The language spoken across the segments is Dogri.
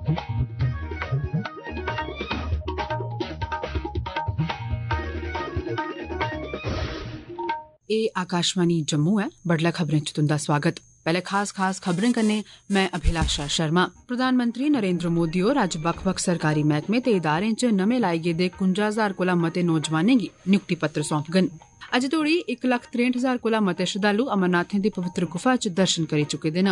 आकाशवाणी जम्मू है। बडलै खबरें च तुंदा स्वागत। पहले खास खबरें कन्नै मैं अभिलाषा शर्मा। प्रधानमंत्री नरेंद्र मोदी होर अज्ज बक्ख-बक्ख सरकारी मैह्कमें ते इदारें च नमें लाई गेदे 51,000 कोला मते नौजवानें गी नियुक्ति पत्र सौंपङन। अज्ज तोड़ी 1,63,000 कोला मते श्रद्धालु अमरनाथें दी पवित्र गुफा च दर्शन करी चुके दे न।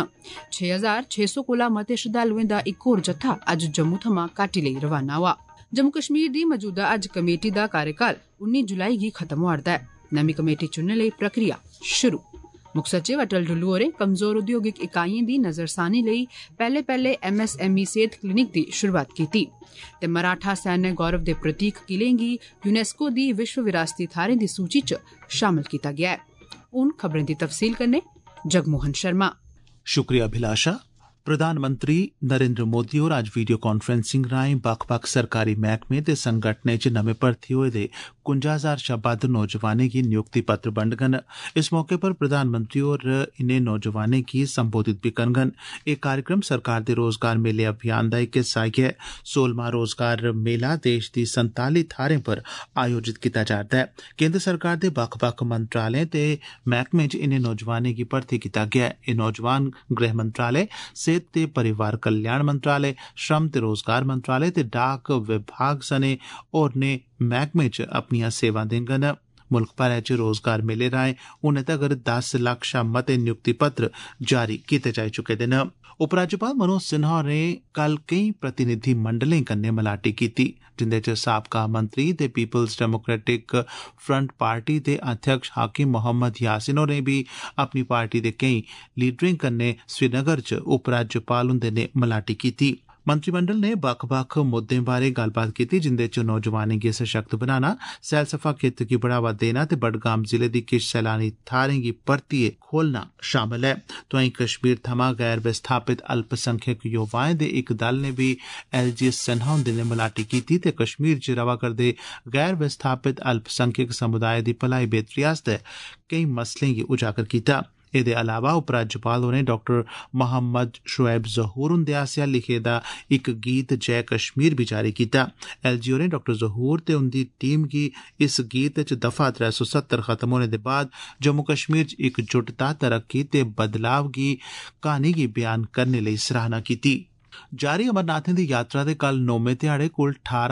6,600 कोला मते श्रद्धालुएं दा इक होर जत्था अज्ज जम्मू थमां घाटी लेई रवाना होआ। जम्मू कश्मीर दी मौजूदा हज कमेटी दा कार्यकाल 19 जुलाई गी खत्म होआ'रदा है। नमीं कमेटी चुनने लेई प्रक्रिया शुरू। मुक्ख सचिव अटल डुल्लू होरें कमजोर उद्योगिक इकाइयें दी नजरसानी लेई पैहले MSME सेहत क्लिनिक दी शुरुआत कीती ते मराठा सैन्य गौरव दे प्रतीक किलें गी यूनेस्को दी विश्व विरासती थाह्रें दी सूची च शामिल कीता गेआ है। हुन खबरें दी तफसील कन्नै जगमोहन शर्मा। शुक्रिया अभिलाषा। प्रधानमंत्री नरेंद्र मोदी होर अज्ज वीडियो कांफ्रेंसिंग राएं बक्ख-बक्ख सरकारी मैह्कमें ते संगठनें च नमें भर्थी होए दे 51,000 शा बद्ध नौजवानें गी नियुक्ति पत्र बंडङन। इस मौके पर प्रधानमंत्री होर इनें नौजवानें गी संबोधित बी करङन। एह् कार्यक्रम सरकार दे रोजगार मेले अभियान दा इक हिस्सा ऐ। 16मां रोजगार मेला देश दी 47 थाह्रें पर आयोजित कीता जा'रदा ऐ। केंद्र सरकार दे बक्ख-बक्ख मंत्रालयें ते मैह्कमें च इनें नौजवानें गी भर्थी कीता गेआ ऐ। एह् नौजवान गृह मंत्रालय, सेहत ते परिवार कल्याण मंत्रालय, श्रम ते रोजगार मंत्रालय ते डाक विभाग सने होरनें मैह्कमें च अपनियां सेवां देङन। मुल्ख भरै च रोजगार मेले राएं हुनै तगर 10 लक्ख शा मते नियुक्ति पत्र जारी कीते जाई चुके दे न। उपराज्यपाल मनोज सिन्हा होरें कल केईं प्रतिनिधि मंडलें कन्नै मलाटी कीती, जिंदे च साबका मंत्री ते पीपल्स डेमोक्रेटिक फ्रंट पार्टी दे अध्यक्ष हाकिम मोहम्मद यासिन होरें बी अपनी पार्टी दे केईं लीडरें कन्नै श्रीनगर च उपराज्यपाल हुंदे नै मलाटी कीती। मंत्रिमंडल ने बक्ख-बक्ख मुद्दें बारै गल्लबात कीती, जिंदे च नौजवानें गी सशक्त बनाना, सैलसफा खेत्तर गी बढ़ावा देना ते बडगाम जिले दी किश सैलानी थाह्रें गी परतियै खोलना शामल ऐ। तोआईं कश्मीर थमां गैर विस्थापित अल्पसंख्यक युवाएं दे इक दल ने बी LG सिन्हा हुंदे नै मलाटी कीती ते कश्मीर च रवा करदे गैर विस्थापित अल्पसंख्यक समुदाय दी भलाई बेह्तरी आस्तै केईं मसलें गी उजागर कीता। एह्दे अलावा उपराज्यपाल होरें डॉक्टर मोहम्मद शुएब जहूर हुंदे आसेआ लिखे दा इक गीत जय कश्मीर बी जारी कीता। LG होरें डॉक्टर जहूर ते उंदी टीम गी इस गीत च दफा 370 खत्म होने दे बाद जम्मू कश्मीर च इकजुटता, तरक्की ते बदलाव गी क्हानी गी बयान करने लेई सराहना कीती। जारी अमरनाथें दी यात्रा दे कल 9में ध्याड़े कुल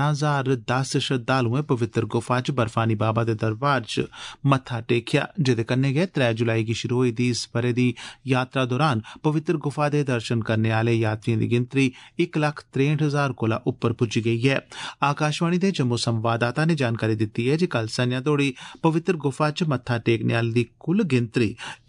18,010 श्रद्धालुएं पवित्र गुफा च बर्फानी बाबा दे दरबार च मत्था टेकेआ, जेदे कन्नै गै 3 जुलाई गी शुरू होई दी इस ब'रे दी यात्रा दौरान पवित्र गुफा दे दर्शन करने आले यात्रिएं दी गिनतरी 1,63,000 कोला उप्पर पुज्जी गेई ऐ। आकाशवाणी दे जम्मू संवाददाता ने जानकारी दित्ती ऐ जे कल संझा तोड़ी पवित्र गुफा च मत्था टेकने आले दी कुल गिनतरी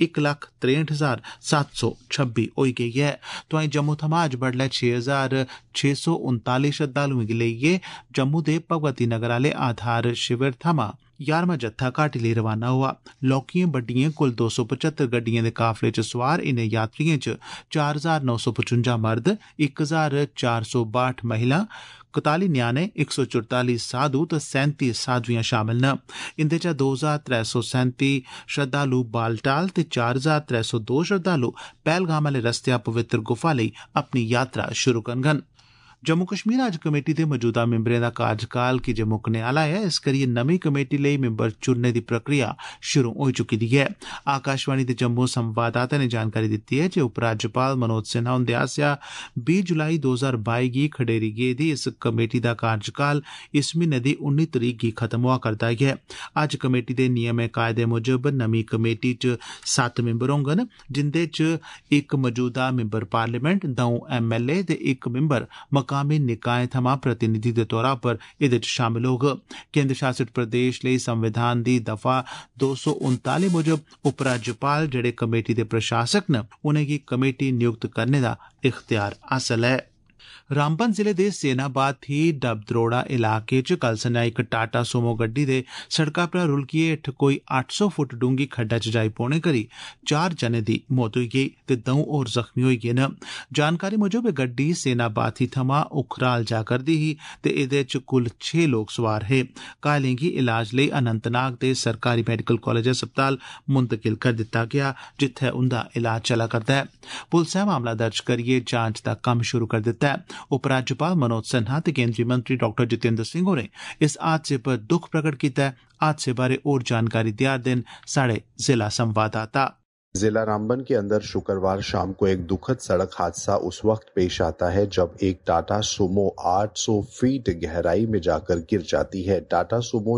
1,63,726 होई गेई ऐ। तोआईं जम्मू थमां अज्ज बडलै 6,639 श्रद्धालुएं गी लेइयै जम्मू दे भगवती नगर आले आधार शिविर थमां 11मां जत्था घाटी लेई रवाना हुआ। लौह्कियें बड्डियें कुल 275 गड्डियें दे काफले च सोआर इनें यात्रियें च 4,955 मर्द, 1,462 महिलां, 41 ञ्याणे, 144 साधु ते 37 साधुआं शामिल न। इंदे चा 2,337 श्रद्धालु बालटाल ते 4,302 श्रद्धालु पहलगाम आले रस्तेया पवित्र गुफा लेई अपनी यात्रा शुरू करङन। जम्मू कश्मीर हज कमेटी दे मौजूदा मिंबरें दा कार्यकाल कीजे मुक्कने आला ऐ, इस करियै नमीं कमेटी लेई मिंबर चुनने दी प्रक्रिया शुरू होई चुकी दी ऐ। आकाशवाणी दे जम्मू संवाददाता ने जानकारी दित्ती ऐ जे उपराज्यपाल मनोज सिन्हा हुंदे आसेआ 20 जुलाई 2022 गी खडेरी गेदी इस कमेटी दा कार्यकाल इस म्हीने दी 19 तरीक गी खत्म होआ करदा ऐ। हज कमेटी दे नियमें कायदे मुजब नमीं कमेटी च 7 मिंबर होङन, जिंदे च इक मौजूदा मिंबर पार्लियामेंट, 2 MLA ते इक मिंबर मकामी निकायें थमां प्रतिनिधि दे तौरा पर एह्दे च शामिल होग। केंद्र शासित प्रदेश लेई संविधान दी दफा 239 मुजब उपराज्यपाल जेह्ड़े कमेटी दे प्रशासक न, उनेंगी कमेटी नियुक्त करने दा इख्तियार हासल ऐ। रामबन जिले दे सेनाबाद थी डबद्रोड़ा इलाके च कल संझा इक टाटा सोमो गड्डी दे सड़का परा रुलकियै हेठ कोई 800 फुट डूंगी खड्डा च जाई पौने करी 4 जने दी मौत होई गेई ते 2 होर जख्मी होई गे न। जानकारी मुजब एह् गड्डी सेनाबाद थी थमां उखराल जा करदी ही ते एह्दे च कुल 6 लोग सवार हे। घायलें गी इलाज लेई अनंतनाग दे सरकारी मेडिकल कॉलेज अस्पताल मुंतकिल कर दित्ता गेआ, जित्थै उंदा इलाज चला करदा ऐ। पुलसै मामला दर्ज करियै जांच दा कम्म शुरू कर दित्ता ऐ। उपराज्यपाल मनोज सिन्हा ते केंद्रीय मंत्री डॉ जितेंद्र सिंह होरें इस हादसे पर दुख प्रकट कीता है। हादसे बारे होर जानकारी देआ दे न साढ़े जिला संवाददाता। जिला रामबन के अंदर शुक्रवार शाम को एक दुखद सड़क हादसा उस वक्त पेश आता है जब एक टाटा सुमो 800 फीट गहराई में जाकर गिर जाती है। टाटा सुमो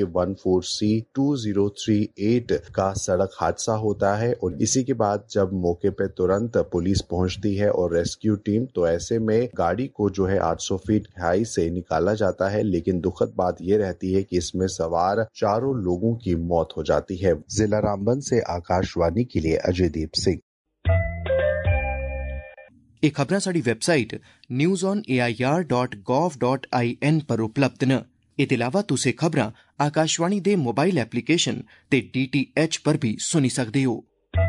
JK14C2038 का सड़क हादसा होता है और इसी के बाद जब मौके पे तुरंत पुलिस पहुंचती है और रेस्क्यू टीम, तो ऐसे में गाड़ी को जो है 800 फीट गहराई से निकाला जाता है। लेकिन दुखद बात यह रहती है कि इसमें सवार 4 लोगों की मौत हो जाती है। जिला रामबन से आकाशवाणी के अजयदीप सिंह। ਇਹ ਖਬਰਾਂ ਸਾਡੀ ਵੈਬਸਾਈਟ newsonair.gov.in पर उपलब्ध न। ਇਹਦੇ ਇਲਾਵਾ ਤੁਸੀਂ ਖਬਰਾਂ ਆਕਾਸ਼ਵਾਣੀ ਦੇ ਮੋਬਾਈਲ ਐਪਲੀਕੇਸ਼ਨ ਤੇ DTH पर भी सुनी सकदे हो।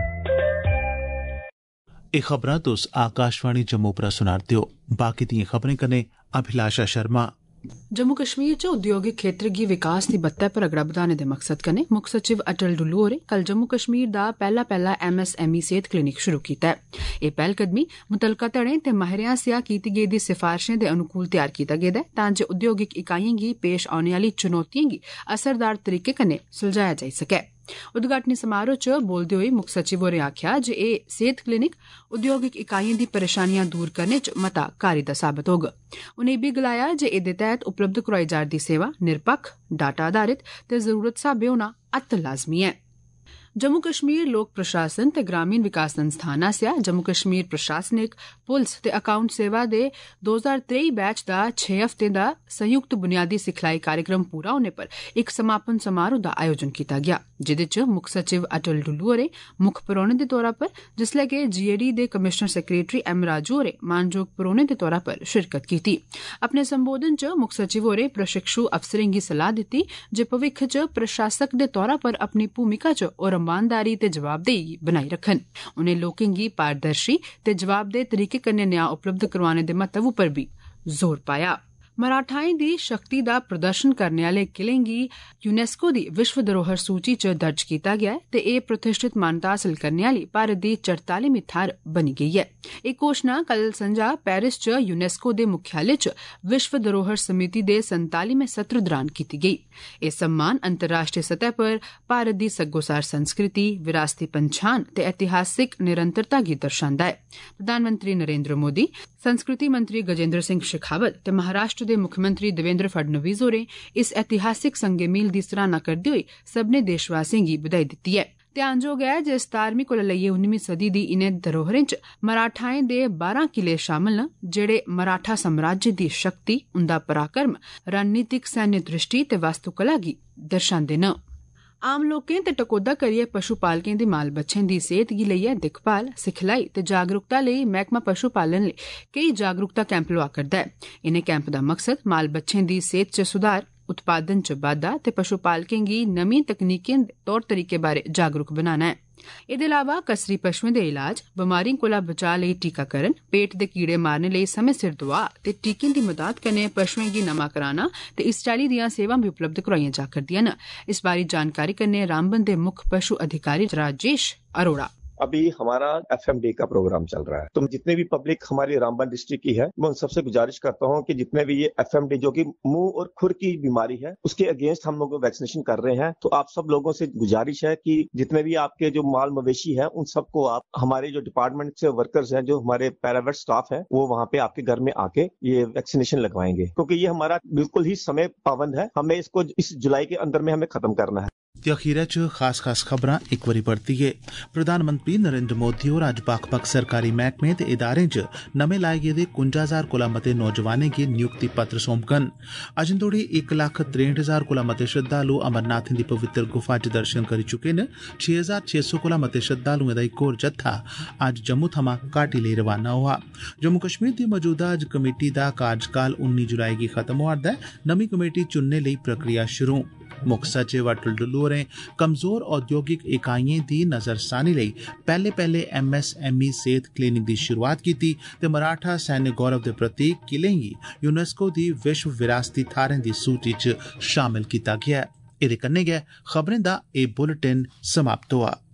ਇਹ ਖਬਰਾਂ ਤੁਸ आकाशवाणी जम्मू पर सुनारदे हो। बाकी दियां खबरें कन्नै अभिलाषा शर्मा। जम्मू कश्मीर च औद्योगिक खेत्र गी विकास दी बत्तै पर अगड़ा बधाने दे मकसद कन्नै मुक्ख सचिव अटल डुल्लू होरें कल जम्मू कश्मीर दा पैहला MSME सेहत क्लिनिक शुरू कीता है। एह पैहलकदमी मुतलका धड़ें ते माहिरें आसेआ कीती गेदी सिफारशें दे अनुकूल तैयार कीता गेदा है तां जे औद्योगिक इकाइयें गी पेश औने आह्ली चुनौतियें गी असरदार तरीके कन्नै सुलझाया जाई सकै। उद्घाटनी समारोह च बोलदे होई मुक्ख सचिव होरें आखेआ जे एह सेहत क्लिनिक उद्योगिक इकाइयें दी परेशानियां दूर करने च मता कारी दा साबत होग। उनें इब्बी गलाया जे एह्दे तैह्त उपलब्ध करोआई जा'रदी सेवा निरपक्ख, डाटा आधारित ते जरूरत स्हाबे होना अत्त लाजमी है। जम्मू कश्मीर लोक प्रशासन ते ग्रामीण विकास संस्थान आसेआ जम्मू कश्मीर प्रशासनिक, पुलस ते अकाउंट सेवा दे 2023 बैच दा 6 हफ्तें दा संयुक्त बुनियादी सिखलाई कार्यक्रम पूरा होने पर इक समापन समारोह दा आयोजन कीता गेआ, जिदे च मुक्ख सचिव अटल डुल्लू होरें मुक्ख परौह्ने दे तौरा पर जिसलै कि GAD दे कमिशनर सैक्रेटरी M राजू होरें मानजोग परौह्ने दे तौरा पर शिरकत कीती। अपने संबोधन च मुक्ख सचिव होरें प्रशिक्षु अफसरें गी सलाह दित्ती जे भविक्ख च प्रशासक दे तौरा पर अपनी भूमिका च और ईमानदारी ते जवाबदेही बनाई रखन। उनें लोकें गी पारदर्शी ते जवाबदेह तरीके कन्नै न्याय उपलब्ध करवाने दे महत्व उप्पर भी जोर पाया। मराठाएं दी शक्ति दा प्रदर्शन करने आह्ले किलें गी यूनेस्को दी विश्व धरोहर सूची च दर्ज कीता गेआ है ते एह् प्रतिष्ठित मानता हासल करने आह्ली भारत दी 44वीं थाह्र बनी गेई है। एह् घोषणा कल संझा पेरिस च यूनेस्को दे मुख्यालय च विश्व धरोहर समिति दे 47वें सत्र दौरान कीती गेई। एह् सम्मान अंतर्राष्ट्रीय सतह पर भारत दी सग्गोसार संस्कृति, विरासती पंछान ते ऐतिहासिक निरंतरता गी दर्शांदा है। प्रधानमंत्री नरेंद्र मोदी, संस्कृति मंत्री गजेंद्र सिंह शेखावत ते महाराष्ट्र दे मुख्यमंत्री देवेंद्र फडणवीस होरें इस ऐतिहासिक संगे मील दी सराहना करदे होई सब्भनें देशवासियें गी बधाई दित्ती है। ध्यानजोग है जे 17वीं कोला लेइयै 19वीं सदी दी इनें धरोहरें च मराठाएं दे 12 किले शामल न, जेह्ड़े मराठा साम्राज्य दी शक्ति, उंदा पराक्रम, रणनीतिक सैन्य दृष्टि ते वास्तुकला गी दर्शांदे न। आम लोकें ते टकोह्दा करियै पशु पालकें दे माल बच्छें दी सेहत गी लेइयै दिक्खभाल, सिखलाई ते जागरूकता लेई मैह्कमा पशु पालन लेई केई जागरूकता कैंप लोआ करदा है। इनें कैंप दा मकसद माल बच्छें दी सेहत च सुधार, उत्पादन च बाद्धा ते पशु पालकें गी नमीं तकनीकें दे तौर तरीके बारे जागरूक बनाना है। एह्दे इलावा कसरी पशुएं दे इलाज, बमारियें कोला बचाऽ लेई टीकाकरण, पेट दे कीड़े मारने लेई समें सिर दुआ ते टीकें दी मदद कन्नै पशुएं गी नमां कराना ते इस चाल्ली दियां सेवां भी उपलब्ध करोआइयां जा करदियां न। इस बारी जानकारी कन्नै रामबन दे मुक्ख पशु अधिकारी राजेश अरोड़ा। अभी हमारा FMD का प्रोग्राम चल रहा है, तो जितने भी पब्लिक हमारी रामबन डिस्ट्रिक्ट की है, मैं उन सबसे गुजारिश करता हूं कि जितने भी ये FMD जो कि मुंह और खुर की बीमारी है, उसके अगेंस्ट हम लोग वैक्सीनेशन कर रहे हैं। तो आप सब लोगों से गुजारिश है कि जितने भी आपके जो माल मवेशी है, उन सबको आप, हमारे जो डिपार्टमेंट से वर्कर्स हैं, जो हमारे पैरावेट स्टाफ है, वो वहाँ पे आपके घर में आके ये वैक्सीनेशन लगवाएंगे, क्योंकि ये हमारा बिल्कुल ही समय पाबंद है। हमें इसको इस जुलाई के अंदर में हमें खत्म करना है। ते अखीरै च खास खबरां इक बारी परतियै। प्रधानमंत्री नरेंद्र मोदी होर अज्ज बक्ख-बक्ख सरकारी मैह्कमें ते इदारें च नमें लाए गेदे 51,000 कोला मते नौजवानें गी नियुक्ति पत्र सौंपङन। अजें तोड़ी 1,63,000 कोला मते श्रद्धालु अमरनाथें दी पवित्र गुफा च दर्शन करी चुके न। 6,600 कोला मते श्रद्धालुएं दा इक होर जत्था अज्ज जम्मू थमां घाटी लेई रवाना होआ। जम्मू कश्मीर दी मौजूदा हज कमेटी दा कार्यकाल 19 जुलाई गी खत्म होआ'रदा है। नमीं कमेटी चुनने लेई प्रक्रिया शुरू। मुक्ख सचिव अटल डुल्लू होरें कमजोर औद्योगिक इकाइयें दी नजरसानी लेई पैह्ले MSME सेहत क्लिनिक दी शुरुआत कीती ते मराठा सैन्य गौरव दे प्रतीक किलें गी यूनेस्को दी विश्व विरासती थाह्रें दी सूची च शामिल कीता गेआ। एह्दे कन्नै गै खबरें दा एह् बुलेटिन समाप्त होआ।